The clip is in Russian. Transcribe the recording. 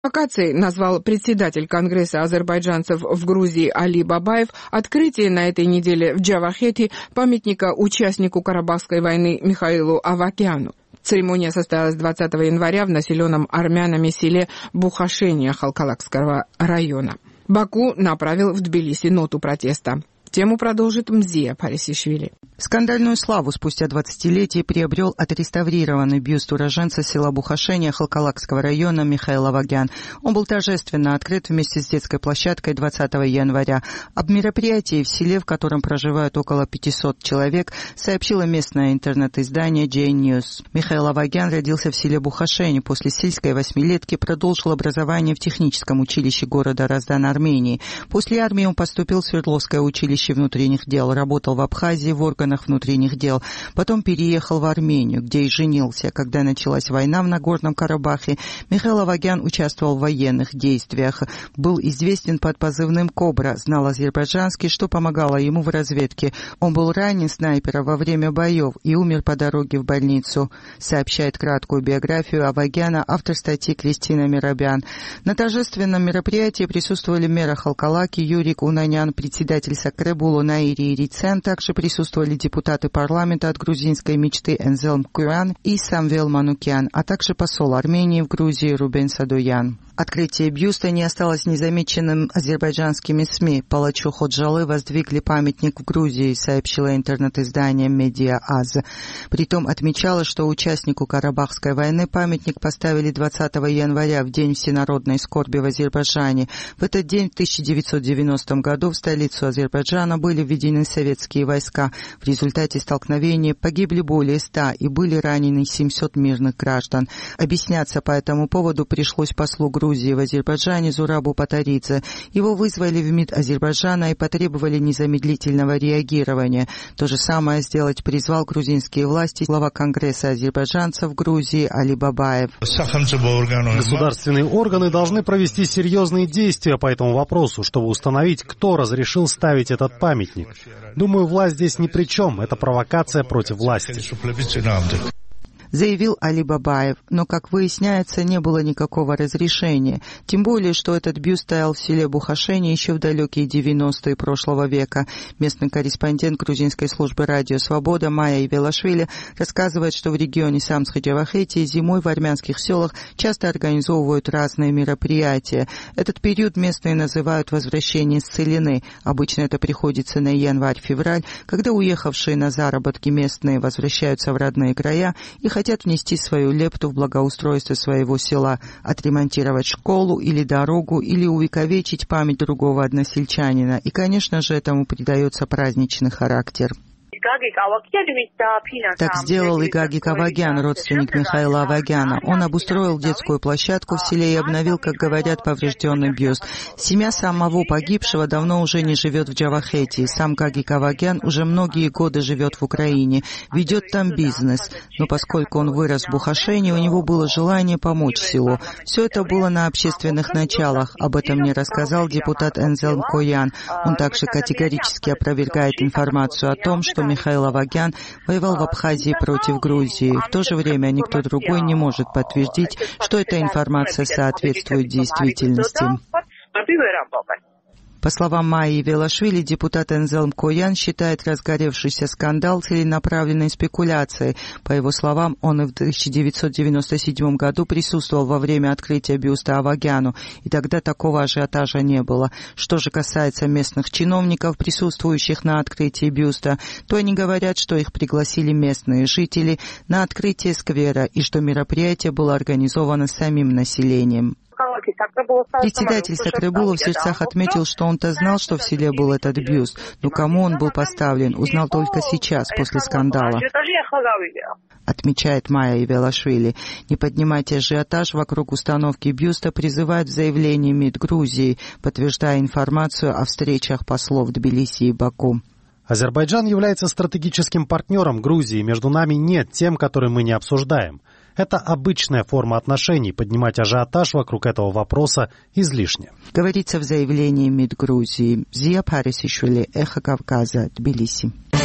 Провокацией назвал председатель Конгресса азербайджанцев в Грузии Али Бабаев открытие на этой неделе в Джавахете памятника участнику Карабахской войны Михаилу Авакяну. Церемония состоялась 20 января в населенном армянами селе Бухашения Халкалакского района. Баку направил в Тбилиси ноту протеста. Тему продолжит Мзия Парисишвили. Скандальную славу спустя 20-летие приобрел отреставрированный бюст уроженца села Бухашения Халкалакского района Михаил Авакян. Он был торжественно открыт вместе с детской площадкой 20 января. Об мероприятии в селе, в котором проживают около 500 человек, сообщило местное интернет-издание J-News. Михаил Авакян родился в селе Бухашени. После сельской восьмилетки продолжил образование в техническом училище города Раздан, Армении. После армии он поступил в Свердловское училище внутренних дел, работал в Абхазии в органах внутренних дел, потом переехал в Армению, где и женился. Когда началась война в Нагорном Карабахе, Михаил Авакян участвовал в военных действиях, был известен под позывным «Кобра», знал азербайджанский, что помогало ему в разведке. Он был ранен снайпером во время боев и умер по дороге в больницу, сообщает краткую биографию Авакяна автор статьи Кристина Миробян. На торжественном мероприятии присутствовали мэр Халкалаки Юрик Унанян, председатель Сакребулу Наири Рицен, также присутствовали депутаты парламента от грузинской мечты Энзел Мкуян и Самвел Манукян, а также посол Армении в Грузии Рубен Садоян. Открытие бюста не осталось незамеченным азербайджанскими СМИ. Палачу Ходжалы воздвигли памятник в Грузии, сообщило интернет-издание Медиа Аз. Притом отмечалось, что участнику Карабахской войны памятник поставили 20 января, в день всенародной скорби в Азербайджане. В этот день, в 1990 году, в столицу Азербайджана были введены советские войска. В результате столкновения погибли более 100 и были ранены 700 мирных граждан. Объясняться по этому поводу пришлось послу Грузии в Азербайджане Зурабу Патаридзе. Его вызвали в МИД Азербайджана и потребовали незамедлительного реагирования. То же самое сделать призвал грузинские власти глава Конгресса азербайджанцев в Грузии Али Бабаев. Государственные органы должны провести серьезные действия по этому вопросу, чтобы установить, кто разрешил ставить этот памятник. Думаю, власть здесь ни при чем. Это провокация против власти. Заявил Али Бабаев, но, как выясняется, не было никакого разрешения. Тем более, что этот бюст стоял в селе Бухашени еще в далекие 90-е прошлого века. Местный корреспондент грузинской службы «Радио Свобода» Майя Ивелашвили рассказывает, что в регионе Самск-Джавахети зимой в армянских селах часто организовывают разные мероприятия. Этот период местные называют «возвращение с целины». Обычно это приходится на январь-февраль, когда уехавшие на заработки местные возвращаются в родные края и хотят внести свою лепту в благоустройство своего села, отремонтировать школу или дорогу, или увековечить память другого односельчанина. И, конечно же, этому придается праздничный характер. Так сделал и Гагик Авакян, родственник Михаила Авакяна. Он обустроил детскую площадку в селе и обновил, как говорят, поврежденный бюст. Семья самого погибшего давно уже не живет в Джавахете. Сам Гагик Авакян уже многие годы живет в Украине, ведет там бизнес. Но поскольку он вырос в Бухашене, у него было желание помочь селу. Все это было на общественных началах. Об этом мне рассказал депутат Энзел Мкуян. Он также категорически опровергает информацию о том, что Михаил Авакян воевал в Абхазии против Грузии. В то же время никто другой не может подтвердить, что эта информация соответствует действительности. По словам Майи Велашвили, депутат Энзел Мкуян считает разгоревшийся скандал целенаправленной спекуляцией. По его словам, он и в 1997 году присутствовал во время открытия бюста Авакяну, и тогда такого ажиотажа не было. Что же касается местных чиновников, присутствующих на открытии бюста, то они говорят, что их пригласили местные жители на открытие сквера и что мероприятие было организовано самим населением. Председатель Сакребула в сердцах отметил, что он-то знал, что в селе был этот бюст, но кому он был поставлен, узнал только сейчас, после скандала. Отмечает Майя Ивелашвили. Не поднимать ажиотаж вокруг установки бюста призывает в заявлении МИД Грузии, подтверждая информацию о встречах послов Тбилиси и Баку. Азербайджан является стратегическим партнером Грузии, между нами нет тем, которые мы не обсуждаем. Это обычная форма отношений, поднимать ажиотаж вокруг этого вопроса излишне. Говорится в заявлении МИД Грузии. Зия Парисишвили, Эхо Кавказа, Тбилиси.